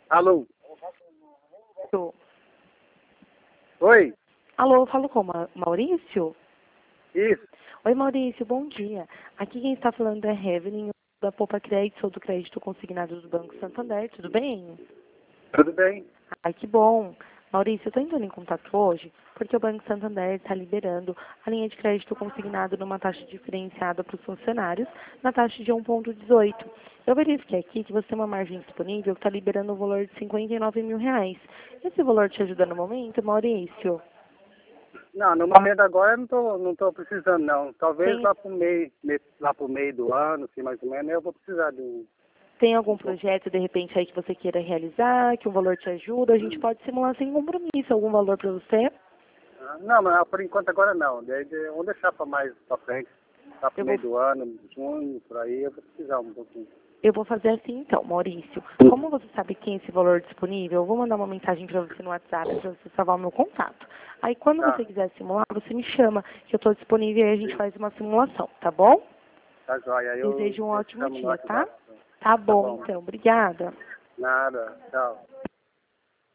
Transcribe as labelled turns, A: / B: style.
A: Alô?
B: Alô,
A: Oi?
B: alô, falo com o Maurício?
A: Isso,
B: Oi, Maurício, bom dia. Aqui quem está falando é Evelyn, da Poupa Crédito, sou do crédito consignado do Banco Santander, tudo bem?
A: tudo bem?
B: Ai, que bom. Maurício, eu estou entrando em contato hoje porque o Banco Santander está liberando a linha de crédito consignado numa taxa diferenciada para os funcionários, na taxa de 1,18. Eu verifiquei aqui que você tem uma margem disponível que está liberando o valor de R$ 59.000. Esse valor te ajuda no momento, Maurício?
A: Não, no momento agora eu não tô precisando não. Talvez
B: Tem,
A: lá pro meio do ano, assim, mais ou menos, eu vou precisar de um.
B: tem algum projeto, de repente, aí que você queira realizar, que o valor te ajuda? A gente pode simular sem compromisso algum valor para você.
A: Não, mas por enquanto agora não. Vamos deixar para mais para frente. Lá pro
B: Eu vou
A: meio do ano, junho, por aí, eu vou precisar um pouquinho.
B: Eu vou fazer assim então, Maurício. Como você sabe que tem esse valor disponível, eu vou mandar uma mensagem para você no WhatsApp para você salvar o meu contato. Aí quando
A: Tá,
B: você quiser simular, você me chama, que eu estou disponível e a gente faz uma simulação, tá bom?
A: tá jóia. Aí
B: Desejo um
A: eu
B: ótimo
A: chamo no
B: dia, tá?
A: WhatsApp.
B: Tá
A: Tá
B: bom
A: bom.
B: então, obrigada.
A: Nada, tchau.